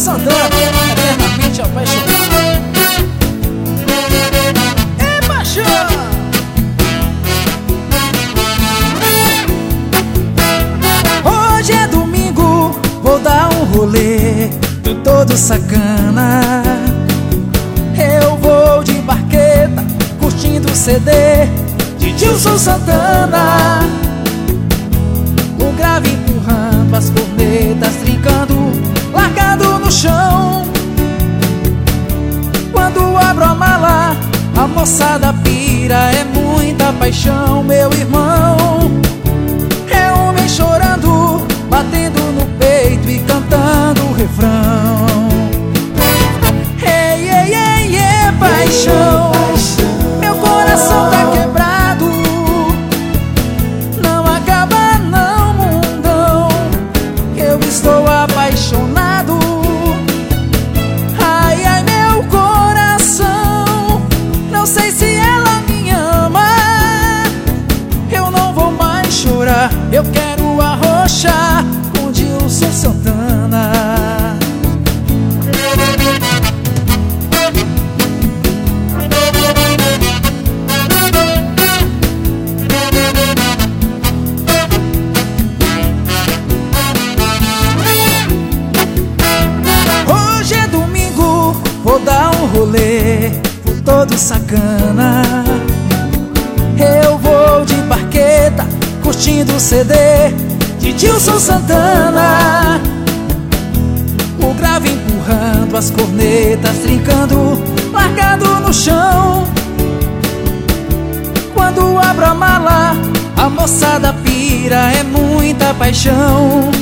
Santana, eternamente apaixonado. É paixão! Hoje é domingo, vou dar um rolê, tô todo sacana. Eu vou de barqueta, curtindo o CD de Dilson Santana. O grave empurrando, as cornetas trincando, largado no chão. Quando abro a mala, a moçada pira, é muita paixão, meu irmão. É homem chorando, batendo no peito e cantando o refrão. Ei, ei, ei, é paixão. Meu coração tá quebrado, não acaba não, mundão. Eu estou apaixonado. Ai, ai, meu coração, não sei se ela me ama. Eu não vou mais chorar, eu quero arrochar com Dilson Santana. Hoje é domingo, vou dar um rolê, vou todo sacana. Eu vou de barqueta, curtindo o CD de Dilson Santana. O grave empurrando, as cornetas trincando, largado no chão. Quando abro a mala, a moçada pira, é muita paixão.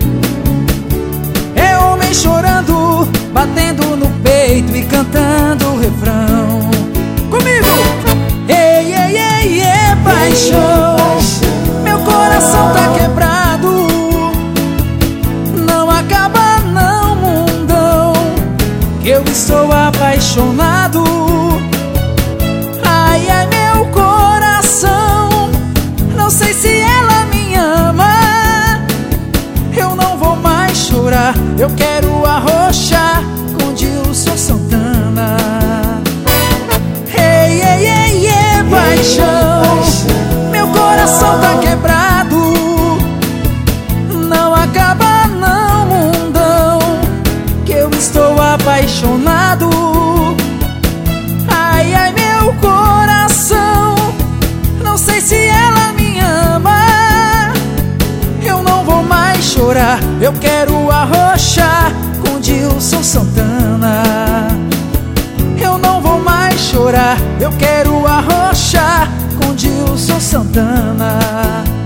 É homem chorando, batendo no peito e cantando o refrão. Comigo! Ei, ei, ei, é paixão. Meu coração tá quebrado, não acaba não, mundão. Eu estou apaixonado. Ai, ai, meu coração, não sei se ela me ama. Eu não vou mais chorar, eu quero arrochar com Dilson Santana. Ei, ei, ei, é paixão. Meu coração tá quebrado, não acaba não, mundão. Que eu estou apaixonado. Ai, ai, meu coração, não sei se ela me ama. Eu não vou mais chorar, eu quero arrochar com Dilson Santana. Eu não vou mais chorar, eu quero arrochar com Dilson Santana.